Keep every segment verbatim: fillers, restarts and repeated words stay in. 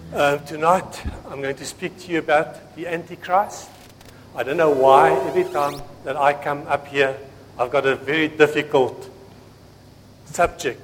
Uh, tonight, I'm going to speak to you about the Antichrist. I don't know why every time that I come up here, I've got a very difficult subject.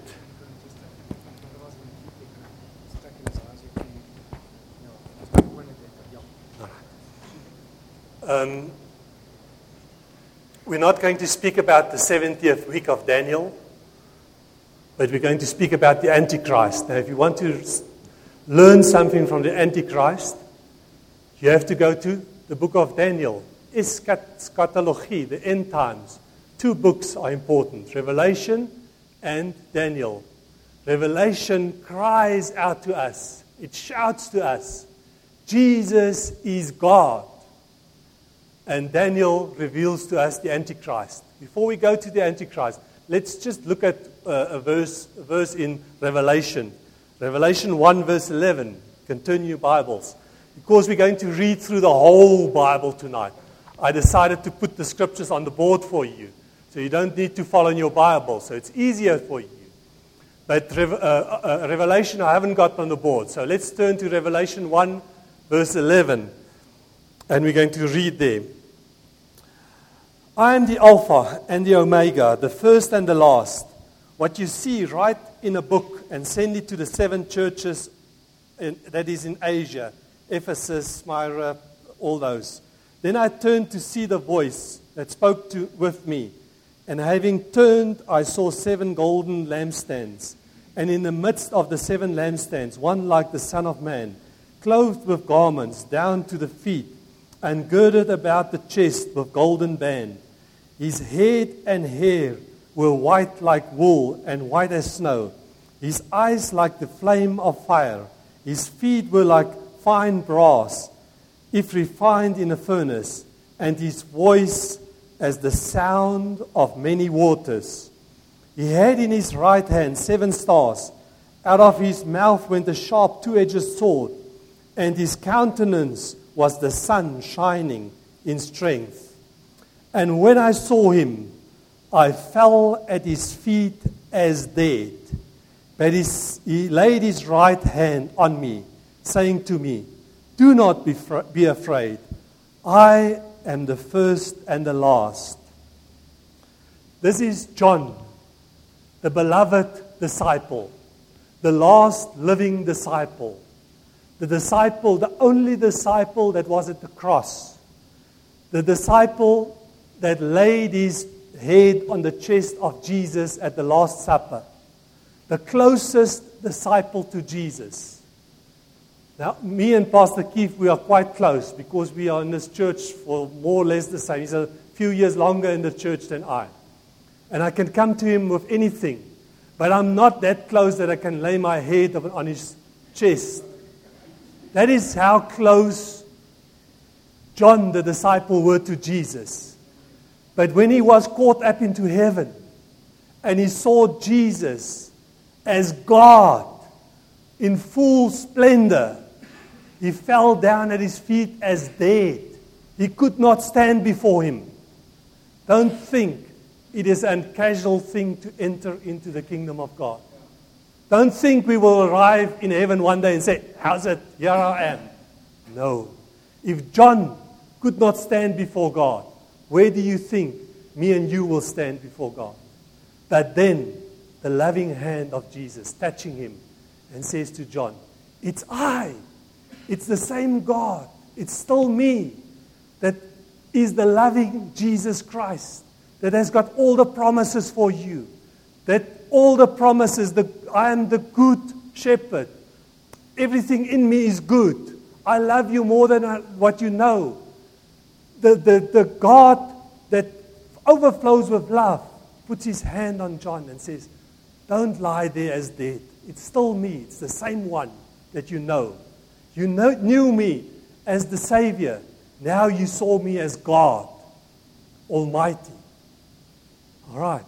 Um, we're not going to speak about the seventieth week of Daniel, but we're going to speak about the Antichrist. Now, if you want to learn something from the Antichrist, you have to go to the book of Daniel. Eschatology, the end times. Two books are important, Revelation and Daniel. Revelation cries out to us. It shouts to us, Jesus is God. And Daniel reveals to us the Antichrist. Before we go to the Antichrist, let's just look at uh, a verse, a verse in Revelation. Revelation one verse eleven. You can turn your Bibles. Because we're going to read through the whole Bible tonight, I decided to put the scriptures on the board for you. So you don't need to follow in your Bible. So it's easier for you. But uh, uh, Revelation I haven't got on the board. So let's turn to Revelation one verse eleven. And we're going to read there. I am the Alpha and the Omega, the first and the last. What you see, write in a book and send it to the seven churches in, that is in Asia, Ephesus, Smyrna, all those. Then I turned to see the voice that spoke to, with me. And having turned, I saw seven golden lampstands. And in the midst of the seven lampstands, one like the Son of Man, clothed with garments down to the feet, and girded about the chest with golden band. His head and hair were white like wool and white as snow. His eyes like the flame of fire. His feet were like fine brass, if refined in a furnace, and his voice as the sound of many waters. He had in his right hand seven stars. Out of his mouth went a sharp two-edged sword, and his countenance was the sun shining in strength. And when I saw him, I fell at his feet as dead. But his, he laid his right hand on me, saying to me, do not be, fr- be afraid. I am the first and the last. This is John, the beloved disciple, the last living disciple. The disciple, the only disciple that was at the cross. The disciple that laid his head on the chest of Jesus at the Last Supper. The closest disciple to Jesus. Now, me and Pastor Keith, we are quite close because we are in this church for more or less the same. He's a few years longer in the church than I. And I can come to him with anything. But I'm not that close that I can lay my head on his chest. That is how close John the disciple were to Jesus. But when he was caught up into heaven and he saw Jesus as God in full splendor, he fell down at his feet as dead. He could not stand before him. Don't think it is a casual thing to enter into the kingdom of God. Don't think we will arrive in heaven one day and say, how's it? Here I am. No. If John could not stand before God, where do you think me and you will stand before God? But then the loving hand of Jesus touching him and says to John, it's I. It's the same God. It's still me that is the loving Jesus Christ that has got all the promises for you. That all the promises, the, I am the good shepherd. Everything in me is good. I love you more than I, what you know. The, the, the God that overflows with love puts his hand on John and says, don't lie there as dead. It's still me. It's the same one that you know. You know, knew me as the Savior. Now you saw me as God Almighty. All right.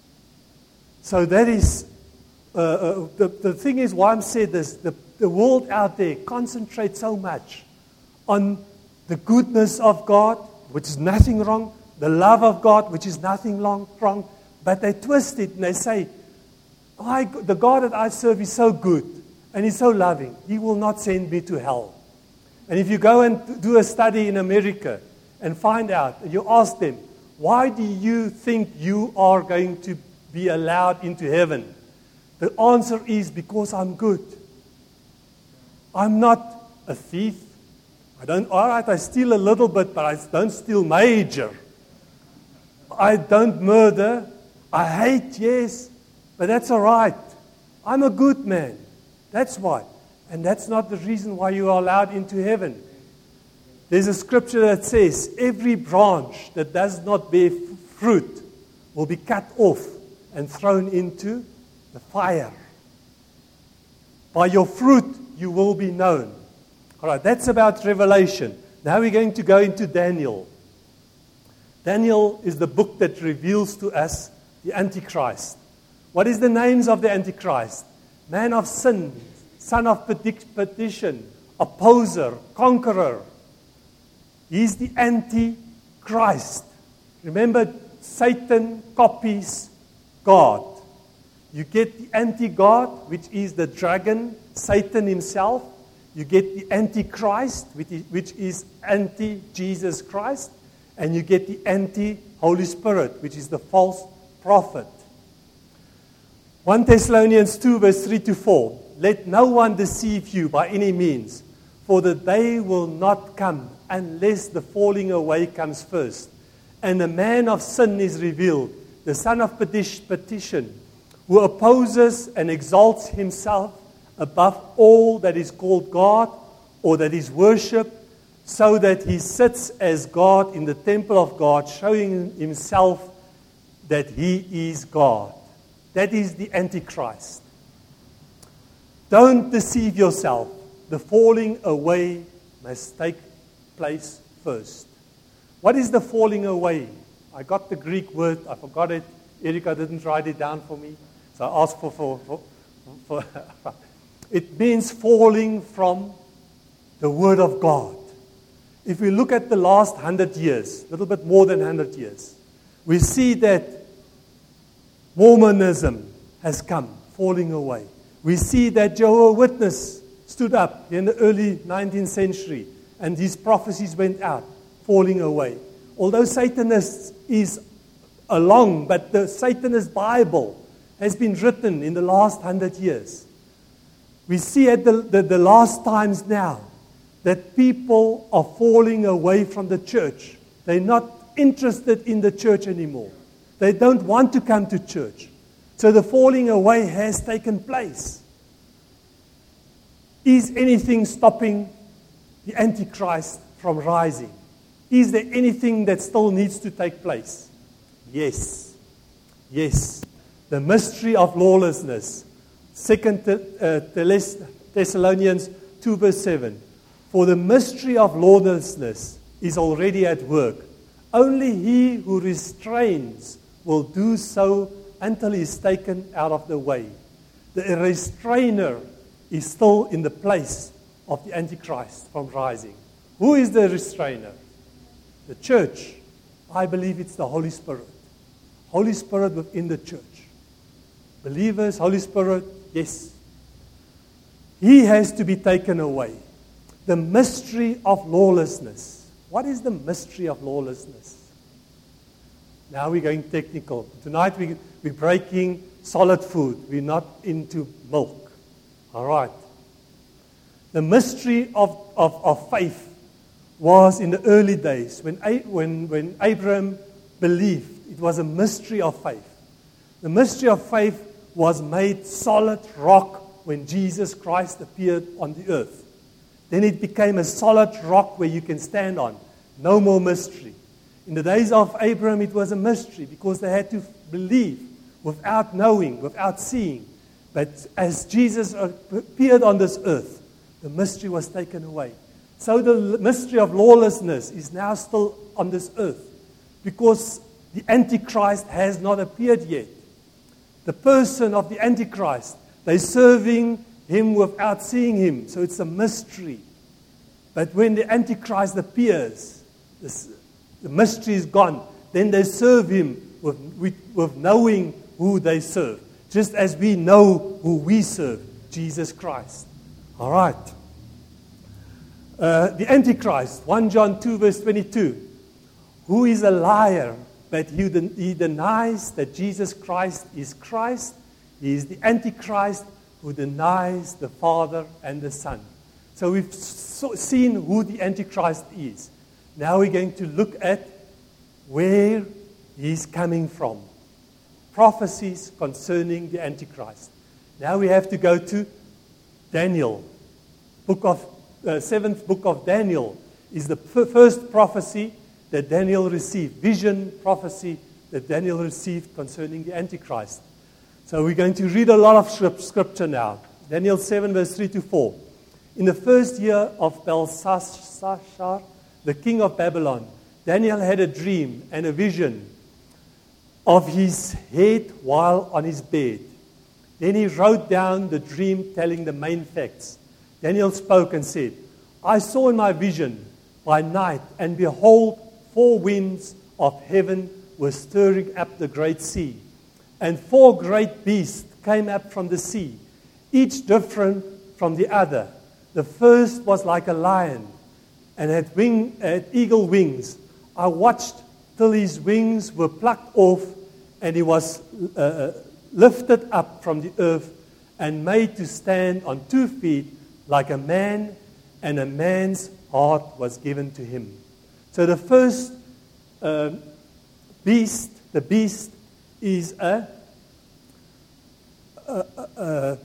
So that is, uh, uh, the, the thing is why I'm saying this, the, the world out there concentrates so much on the goodness of God, which is nothing wrong, the love of God, which is nothing wrong, wrong but they twist it and they say, I, the God that I serve is so good, And He's so loving. He will not send me to hell. And if you go and do a study in America and find out, and you ask them, why do you think you are going to be allowed into heaven? The answer is because I'm good. I'm not a thief. I don't, all right, I steal a little bit, but I don't steal major. I don't murder. I hate, yes, but that's all right. I'm a good man. That's why. And that's not the reason why you are allowed into heaven. There's a scripture that says, every branch that does not bear f- fruit will be cut off and thrown into the fire. By your fruit you will be known. All right, that's about Revelation. Now we're going to go into Daniel. Daniel is the book that reveals to us the Antichrist. What is the names of the Antichrist? Man of sin, son of perdition, opposer, conqueror. He's the Antichrist. Remember, Satan copies God. You get the anti-God, which is the dragon, Satan himself. You get the Antichrist, which is, which is anti-Jesus Christ. And you get the anti-Holy Spirit, which is the false prophet. First Thessalonians two, verse three to four. Let no one deceive you by any means, for the day will not come unless the falling away comes first. And the man of sin is revealed, the son of perdition, who opposes and exalts himself above all that is called God or that is worshipped, so that he sits as God in the temple of God, showing himself that he is God. That is the Antichrist. Don't deceive yourself. The falling away must take place first. What is the falling away? I got the Greek word. I forgot it. Erika didn't write it down for me. So I asked for... for, for, for it means falling from the Word of God. If we look at the last hundred years, a little bit more than hundred years, we see that Mormonism has come, falling away. We see that Jehovah's Witness stood up in the early nineteenth century, and his prophecies went out, falling away. Although Satanist is along, but the Satanist Bible has been written in the last hundred years. We see at the, the, the last times now that people are falling away from the church. They're not interested in the church anymore. They don't want to come to church. So the falling away has taken place. Is anything stopping the Antichrist from rising? Is there anything that still needs to take place? Yes. Yes. The mystery of lawlessness. Second Thessalonians two verse seven. For the mystery of lawlessness is already at work. Only he who restrains will do so until he is taken out of the way. The restrainer is still in the place of the Antichrist from rising. Who is the restrainer? The church. I believe it's the Holy Spirit. Holy Spirit within the church. Believers, Holy Spirit, yes. He has to be taken away. The mystery of lawlessness. What is the mystery of lawlessness? Now we're going technical. Tonight we, we're breaking solid food. We're not into milk. All right. The mystery of, of, of faith was in the early days. When, when, when Abraham believed, it was a mystery of faith. The mystery of faith was made solid rock when Jesus Christ appeared on the earth. Then it became a solid rock where you can stand on. No more mystery. In the days of Abraham, it was a mystery because they had to believe without knowing, without seeing. But as Jesus appeared on this earth, the mystery was taken away. So the mystery of lawlessness is now still on this earth because the Antichrist has not appeared yet. The person of the Antichrist, they're serving him without seeing him. So it's a mystery. But when the Antichrist appears, this, the mystery is gone. Then they serve him with, with, with knowing who they serve. Just as we know who we serve. Jesus Christ. All right. Uh, the Antichrist, First John two, verse twenty-two. Who is a liar, but he, den- he denies that Jesus Christ is Christ. He is the Antichrist who denies the Father and the Son. So we've so seen who the Antichrist is. Now we're going to look at where he's coming from. Prophecies concerning the Antichrist. Now we have to go to Daniel. Book of uh, seventh book of Daniel is the f- first prophecy that Daniel received. Vision, prophecy that Daniel received concerning the Antichrist. So we're going to read a lot of scripture now. Daniel seven, verse three to four. In the first year of Belshazzar, the king of Babylon, Daniel had a dream and a vision of his head while on his bed. Then he wrote down the dream telling the main facts. Daniel spoke and said, I saw in my vision by night, and behold, four winds of heaven were stirring up the great sea. And four great beasts came up from the sea, each different from the other. The first was like a lion, and had, wing, had eagle wings. I watched till his wings were plucked off, and he was uh, lifted up from the earth and made to stand on two feet like a man, and a man's heart was given to him. So the first uh, beast, the beast is a, a, a,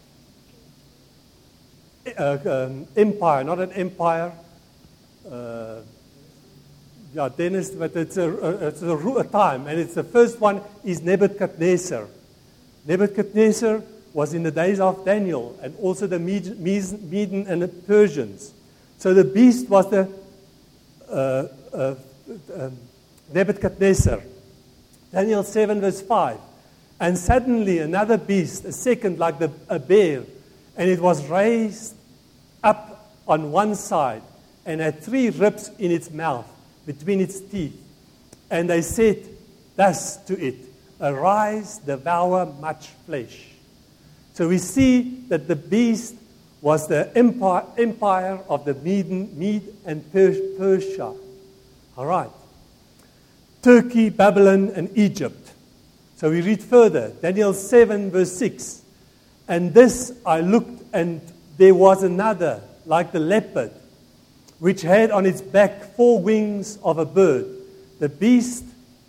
a, a um, empire, not an empire. Uh, yeah, Dennis, but it's a, a, it's a, a time, and it's the first one is Nebuchadnezzar. Nebuchadnezzar was in the days of Daniel, and also the Medes and the Persians. So the beast was the uh, uh, uh, Nebuchadnezzar. Daniel seven, verse five. And suddenly another beast, a second like the, a bear, and it was raised up on one side, and had three ribs in its mouth, between its teeth. And they said thus to it, Arise, devour much flesh. So we see that the beast was the empire, empire of the Mede, Mede and Persia. All right. Turkey, Babylon, and Egypt. So we read further. Daniel seven, verse six. And this I looked, and there was another, like the leopard, which had on its back four wings of a bird. The beast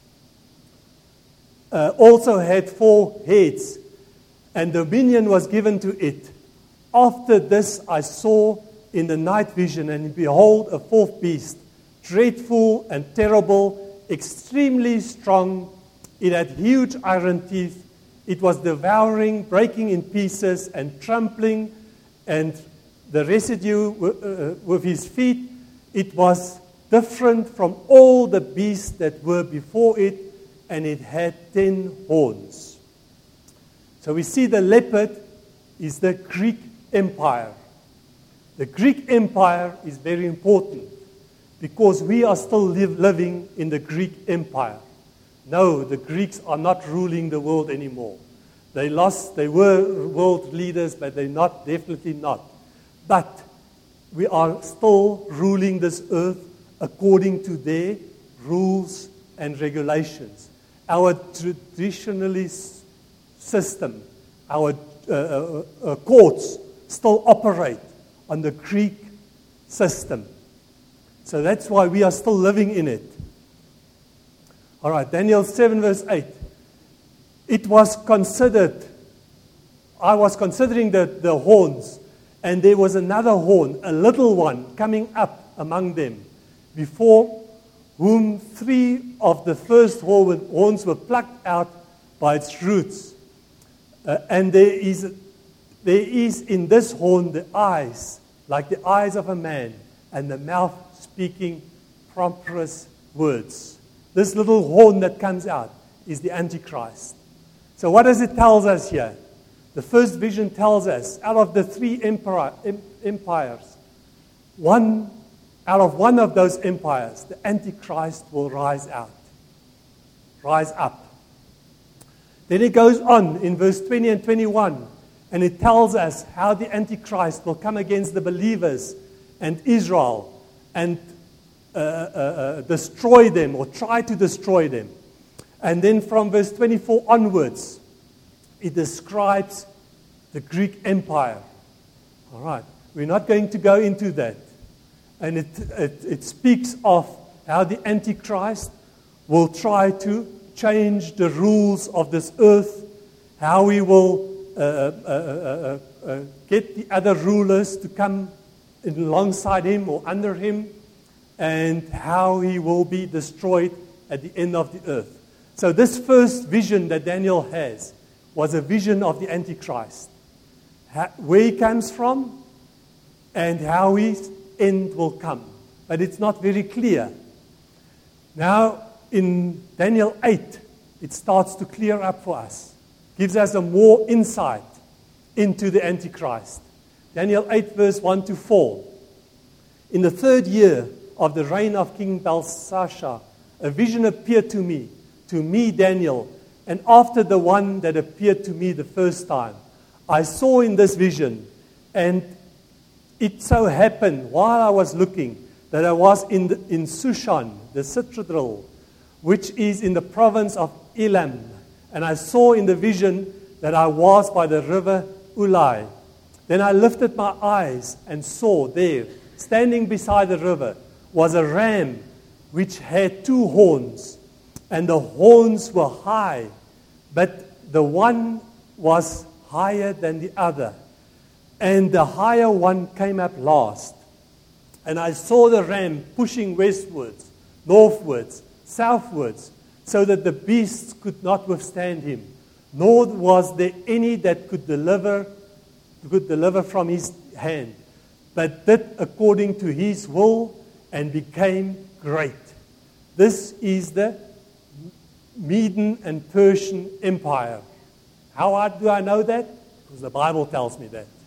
uh, also had four heads, and dominion was given to it. After this I saw in the night vision, and behold, a fourth beast, dreadful and terrible, extremely strong. It had huge iron teeth. It was devouring, breaking in pieces, and trampling, and the residue uh, with his feet. It was different from all the beasts that were before it, and it had ten horns. So we see the leopard is the Greek Empire. The Greek Empire is very important because we are still live, living in the Greek Empire. No, the Greeks are not ruling the world anymore. They lost, they were world leaders, but they're not, definitely not. But we are still ruling this earth according to their rules and regulations. Our traditionalist system, our uh, uh, uh, courts still operate on the Greek system. So that's why we are still living in it. All right, Daniel seven, verse eight. It was considered, I was considering the, the horns, and there was another horn, a little one, coming up among them, before whom three of the first horns were plucked out by its roots. Uh, and there is, there is in this horn the eyes, like the eyes of a man, and the mouth speaking prosperous words. This little horn that comes out is the Antichrist. So what does it tell us here? The first vision tells us, out of the three empire, em, empires, one, out of one of those empires, the Antichrist will rise out, rise up. Then it goes on in verse twenty and twenty-one, And it tells us how the Antichrist will come against the believers and Israel and uh, uh, uh, destroy them or try to destroy them. And then from verse twenty-four onwards, it describes the Greek Empire. All right, we're not going to go into that. And it, it, it speaks of how the Antichrist will try to change the rules of this earth, how he will uh, uh, uh, uh, uh, get the other rulers to come alongside him or under him, and how he will be destroyed at the end of the earth. So this first vision that Daniel has was a vision of the Antichrist, how, where he comes from and how his end will come. But it's not very clear. Now, in Daniel eight, it starts to clear up for us, gives us a more insight into the Antichrist. Daniel eight, verse one to four. In the third year of the reign of King Belshazzar, a vision appeared to me, to me, Daniel, and after the one that appeared to me the first time. I saw in this vision, and it so happened while I was looking that I was in, the, in Shushan, the citadel, which is in the province of Elam. And I saw in the vision that I was by the river Ulai. Then I lifted my eyes and saw there, standing beside the river, was a ram which had two horns. And the horns were high, but the one was higher than the other. And the higher one came up last. And I saw the ram pushing westwards, northwards, southwards, so that the beasts could not withstand him, nor was there any that could deliver, could deliver from his hand, but did according to his will and became great. This is the Median and Persian Empire. How do I know that? Because the Bible tells me that.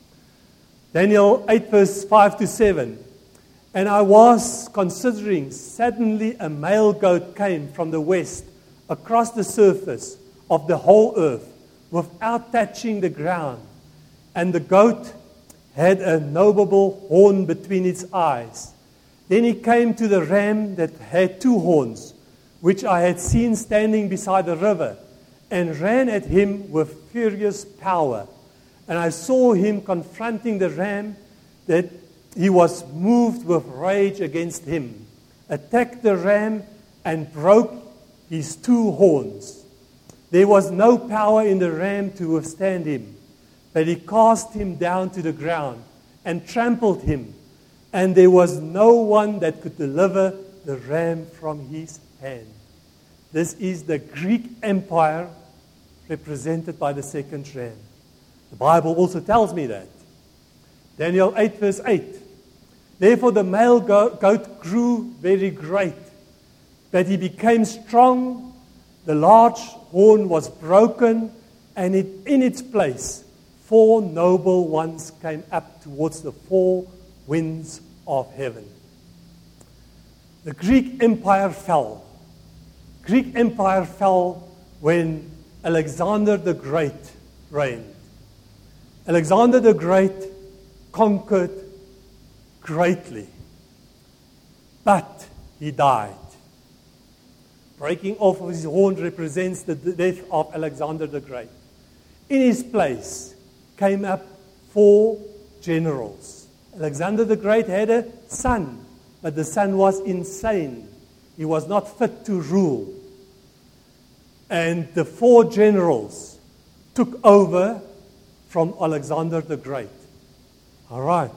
Daniel eight, verse five to seven. And I was considering, suddenly a male goat came from the west across the surface of the whole earth without touching the ground. And the goat had a noble horn between its eyes. Then he came to the ram that had two horns, which I had seen standing beside the river, and ran at him with furious power. And I saw him confronting the ram, that he was moved with rage against him, attacked the ram, and broke his two horns. There was no power in the ram to withstand him, but he cast him down to the ground and trampled him, and there was no one that could deliver the ram from his hand. This is the Greek Empire represented by the second ram. The Bible also tells me that. Daniel eight, verse eight. Therefore the male goat grew very great, but he became strong. The large horn was broken, and it, in its place, four noble ones came up towards the four winds of heaven. The Greek Empire fell. Greek Empire fell when Alexander the Great reigned. Alexander the Great conquered greatly, but he died. Breaking off of his horn represents the death of Alexander the Great. In his place came up four generals. Alexander the Great had a son, but the son was insane. He was not fit to rule. And the four generals took over from Alexander the Great. All right.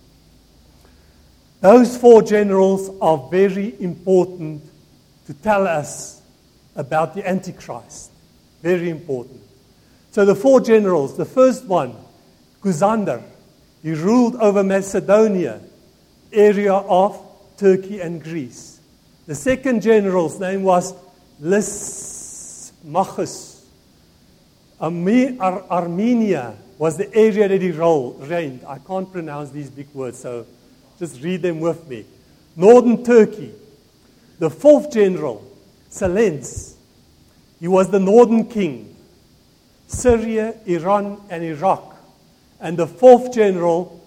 Those four generals are very important to tell us about the Antichrist. Very important. So the four generals, the first one, Cusander, he ruled over Macedonia, area of Turkey and Greece. The second general's name was Lysimachus. Arme- Ar- Armenia was the area that he rolled, reigned. I can't pronounce these big words, so just read them with me. Northern Turkey. The fourth general, Seleucus, he was the northern king. Syria, Iran, and Iraq. And the fourth general,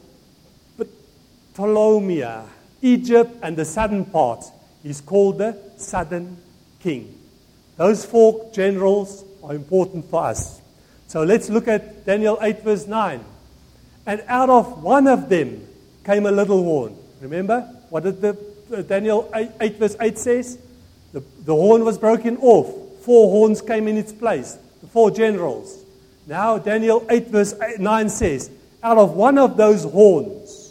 Ptolemy, Egypt and the southern parts, is called the southern king. Those four generals are important for us. So let's look at Daniel eight verse nine. And out of one of them came a little horn. Remember what did the uh, Daniel eight, eight verse eight says? The, the horn was broken off. Four horns came in its place. The four generals. Now Daniel eight verse nine says, out of one of those horns,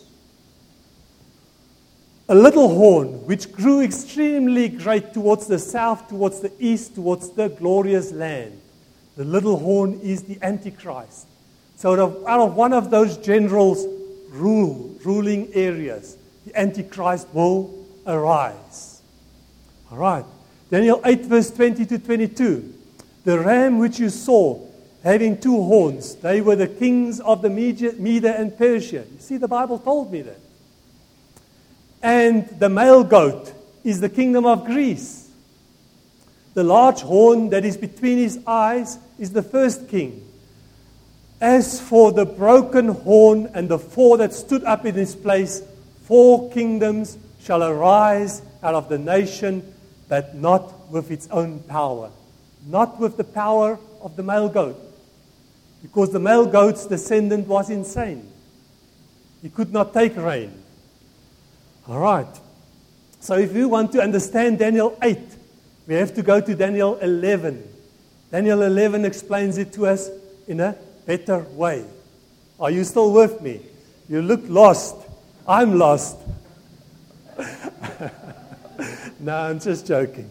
a little horn which grew extremely great towards the south, towards the east, towards the glorious land. The little horn is the Antichrist. So out of one of those generals' rule, ruling areas, the Antichrist will arise. All right. Daniel eight verse twenty to twenty-two. The ram which you saw having two horns, they were the kings of the Media and Persia. You see, the Bible told me that. And the male goat is the kingdom of Greece. The large horn that is between his eyes is the first king. As for the broken horn and the four that stood up in his place, four kingdoms shall arise out of the nation, but not with its own power. Not with the power of the male goat. Because the male goat's descendant was insane. He could not take reign. All right. So if you want to understand Daniel eight, we have to go to Daniel eleven. Daniel eleven explains it to us in a better way. Are you still with me? You look lost. I'm lost. No, I'm just joking.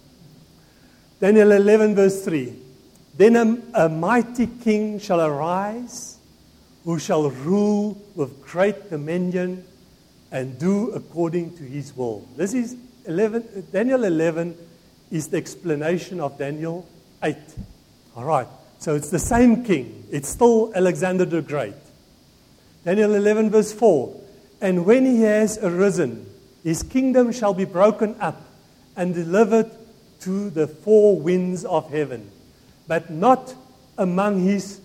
Daniel eleven verse three. Then a, a mighty king shall arise, who shall rule with great dominion and do according to his will. This is eleven, Daniel eleven is the explanation of Daniel eight. All right. So it's the same king. It's still Alexander the Great. Daniel eleven verse four. And when he has arisen, his kingdom shall be broken up and delivered to the four winds of heaven, but not among his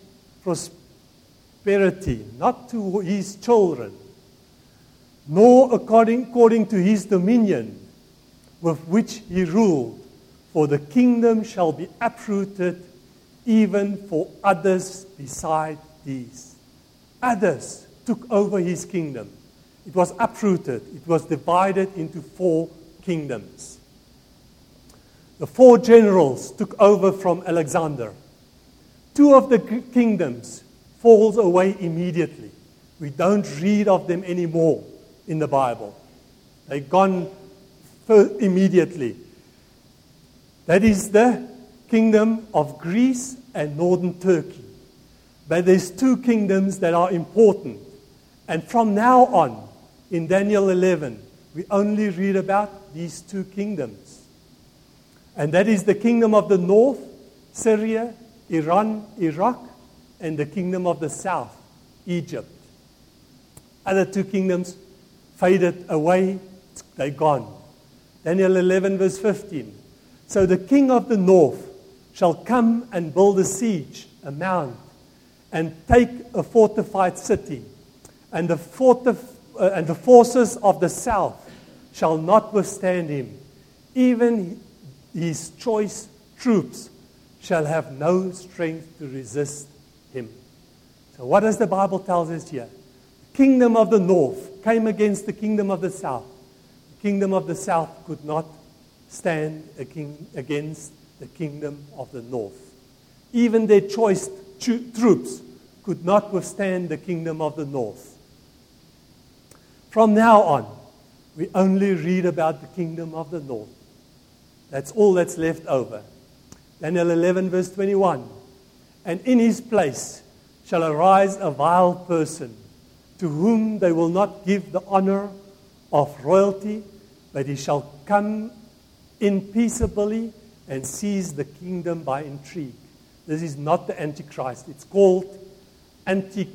prosperity, not to his children, nor according, according to his dominion with which he ruled, for the kingdom shall be uprooted even for others beside these. Others took over his kingdom. It was uprooted. It was divided into four kingdoms. The four generals took over from Alexander. Two of the kingdoms falls away immediately. We don't read of them anymore in the Bible. They're gone immediately. That is the kingdom of Greece and northern Turkey. But there's two kingdoms that are important. And from now on, in Daniel eleven, we only read about these two kingdoms. And that is the kingdom of the north, Syria, Iran, Iraq, and the kingdom of the south, Egypt. Other two kingdoms faded away, they're gone. Daniel eleven verse fifteen. So the king of the north shall come and build a siege, a mount, and take a fortified city. And the, fortif- uh, and the forces of the south shall not withstand him. Even his choice troops shall have no strength to resist him. So what does the Bible tell us here? The kingdom of the north came against the kingdom of the south. The kingdom of the south could not stand against the kingdom of the north. Even their choice tro- troops could not withstand the kingdom of the north. From now on, we only read about the kingdom of the north. That's all that's left over. Daniel eleven verse twenty-one. And in his place shall arise a vile person, to whom they will not give the honor of royalty, but he shall come in peaceably and seize the kingdom by intrigue. This is not the Antichrist. It's called Anti-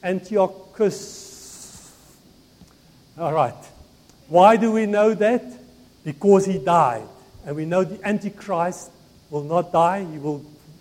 Antiochus. All right. Why do we know that? Because he died. And we know the Antichrist will not die. He will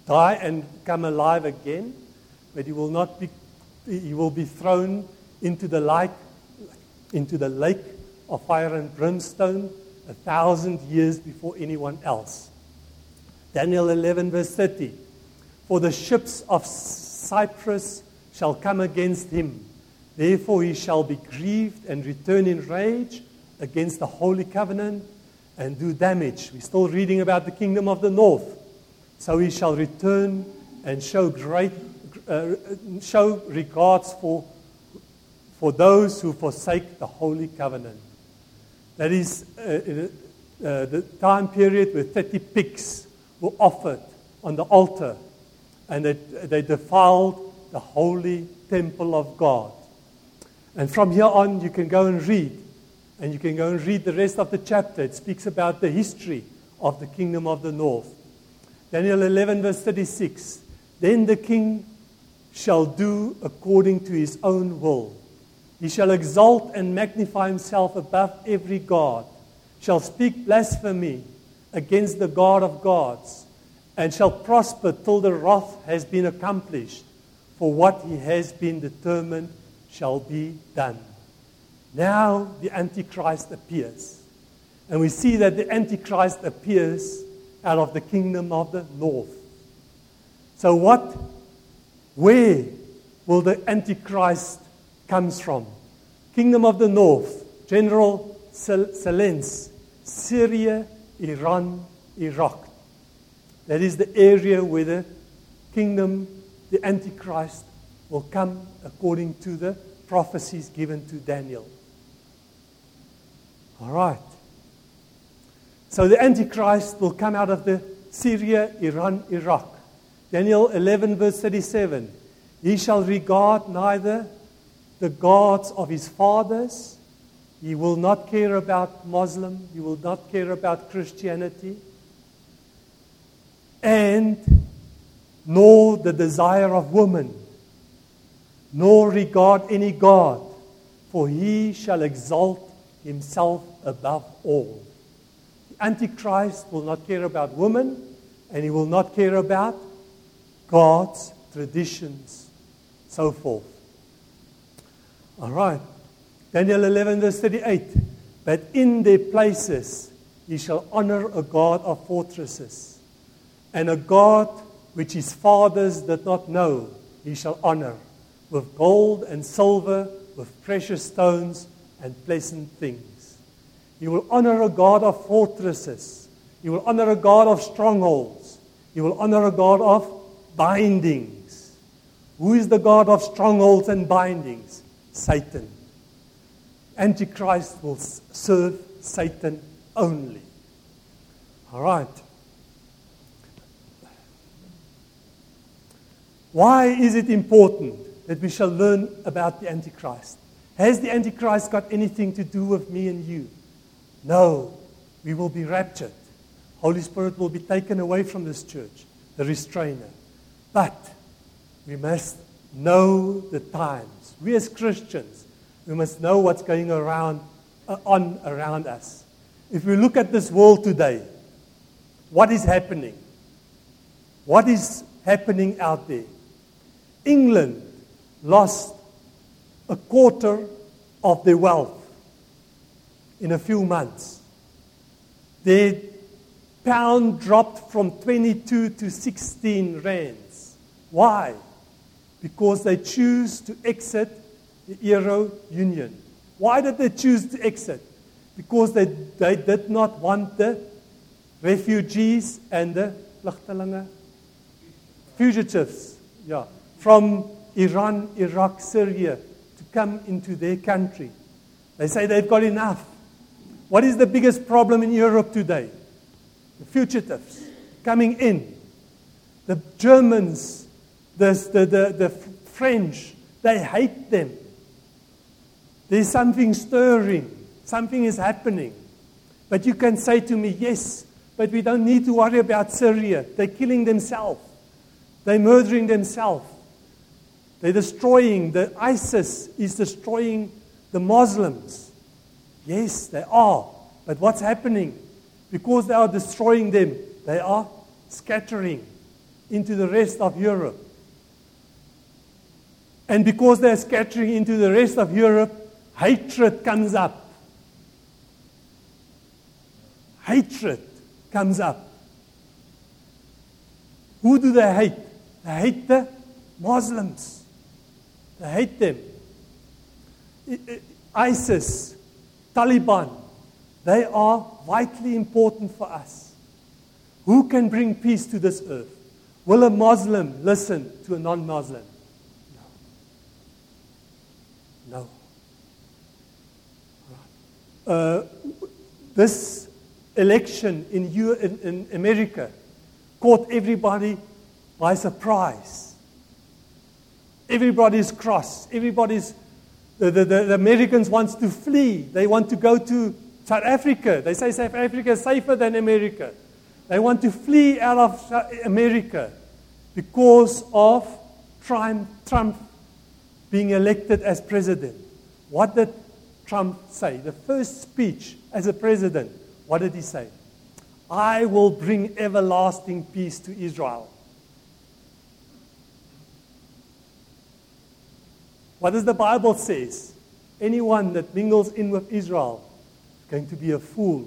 die and come alive again, but he will not be, he will be thrown into the lake, into the lake of fire and brimstone a thousand years before anyone else. Daniel eleven verse thirty, for the ships of Cyprus shall come against him. Therefore he shall be grieved and return in rage against the holy covenant and do damage. We're still reading about the kingdom of the north. So he shall return and show great, uh, show regards for, for those who forsake the holy covenant. That is uh, uh, the time period where thirty pigs were offered on the altar, and they, they defiled the holy temple of God. And from here on, you can go and read, and you can go and read the rest of the chapter. It speaks about the history of the kingdom of the north. Daniel eleven verse thirty-six, then the king shall do according to his own will. He shall exalt and magnify himself above every god, shall speak blasphemy against the God of gods, and shall prosper till the wrath has been accomplished, for what he has been determined shall be done. Now the Antichrist appears, and we see that the Antichrist appears out of the kingdom of the north. So what, where will the Antichrist comes from? Kingdom of the north, General Zelensky, Syria, Iran, Iraq. That is the area where the kingdom, the Antichrist, will come according to the prophecies given to Daniel. All right. So the Antichrist will come out of the Syria, Iran, Iraq. Daniel eleven verse thirty-seven. He shall regard neither the gods of his fathers. He will not care about Muslim. He will not care about Christianity. And nor the desire of woman, nor regard any god, for he shall exalt himself above all. The Antichrist will not care about women, and he will not care about gods, traditions, so forth. All right. Daniel eleven verse thirty-eight. But in their places he shall honor a god of fortresses, and a god which his fathers did not know he shall honor, with gold and silver, with precious stones and pleasant things. He will honor a god of fortresses. He will honor a god of strongholds. He will honor a god of bindings. Who is the god of strongholds and bindings? Satan. Antichrist will serve Satan only. All right. Why is it important that we shall learn about the Antichrist? Has the Antichrist got anything to do with me and you? No. We will be raptured. Holy Spirit will be taken away from this church, the restrainer. But we must know the times. We as Christians, we must know what's going around, uh, on around us. If we look at this world today, what is happening? What is happening out there? England lost a quarter of their wealth in a few months. Their pound dropped from twenty-two to sixteen rands. Why? Because they choose to exit the Euro Union. Why did they choose to exit? Because they, they did not want the refugees and the vlugtelinge, fugitives, yeah, from Iran, Iraq, Syria to come into their country. They say they've got enough. What is the biggest problem in Europe today? The fugitives coming in. The Germans, the, the, the, the French, they hate them. There's something stirring. Something is happening. But you can say to me, yes, but we don't need to worry about Syria. They're killing themselves. They're murdering themselves. They're destroying. The ISIS is destroying the Muslims. Yes, they are. But what's happening? Because they are destroying them, they are scattering into the rest of Europe. And because they're scattering into the rest of Europe, hatred comes up. Hatred comes up. Who do they hate? They hate the Muslims. They hate them. ISIS, Taliban, they are vitally important for us. Who can bring peace to this earth? Will a Muslim listen to a non-Muslim? No. No. Uh, this election in, U- in, in America caught everybody by surprise. Everybody's cross. Everybody's the, the, the Americans want to flee. They want to go to South Africa. They say South Africa is safer than America. They want to flee out of America because of Trump, Trump being elected as president. What did Trump say? The first speech as a president, what did he say? I will bring everlasting peace to Israel. What does the Bible say? Anyone that mingles in with Israel is going to be a fool.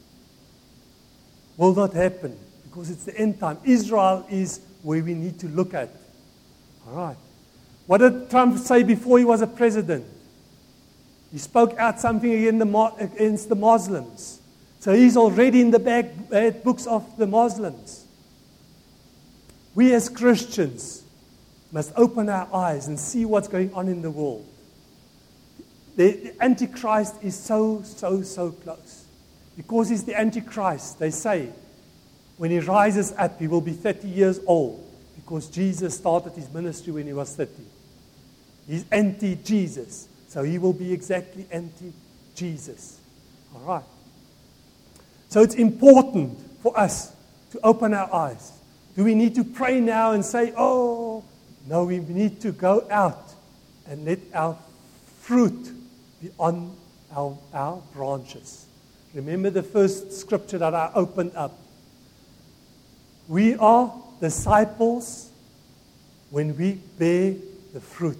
Will not happen because it's the end time. Israel is where we need to look at. All right. What did Trump say before he was a president? He spoke out something against the Muslims. So he's already in the bad, bad books of the Muslims. We as Christians must open our eyes and see what's going on in the world. The, the Antichrist is so, so, so close. Because he's the Antichrist, they say, when he rises up, he will be thirty years old. Because Jesus started his ministry when he was thirty. He's anti-Jesus. So he will be exactly anti-Jesus. All right. So it's important for us to open our eyes. Do we need to pray now and say, oh, no, we need to go out and let our fruit be on our, our branches. Remember the first scripture that I opened up. We are disciples when we bear the fruit.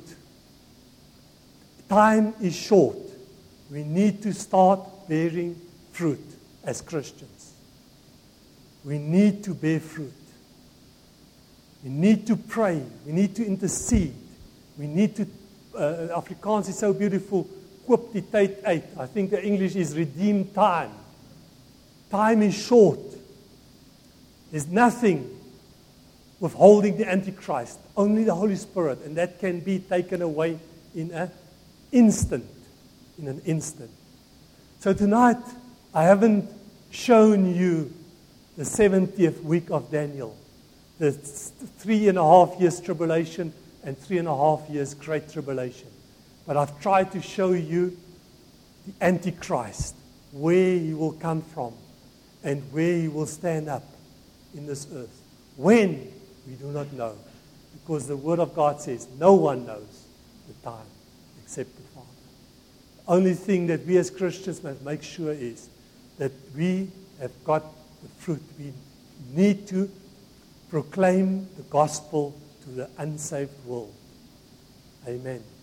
Time is short. We need to start bearing fruit as Christians. We need to bear fruit. We need to pray. We need to intercede. We need to, uh, Afrikaans is so beautiful, koop die tyd uit. I think the English is redeem time. Time is short. There's nothing withholding the Antichrist. Only the Holy Spirit. And that can be taken away in an instant. In an instant. So tonight, I haven't shown you the seventieth week of Daniel. The three and a half years tribulation and three and a half years great tribulation. But I've tried to show you the Antichrist, where he will come from and where he will stand up in this earth. When, we do not know. Because the Word of God says no one knows the time except the Father. The only thing that we as Christians must make sure is that we have got the fruit. We need to proclaim the gospel to the unsaved world. Amen.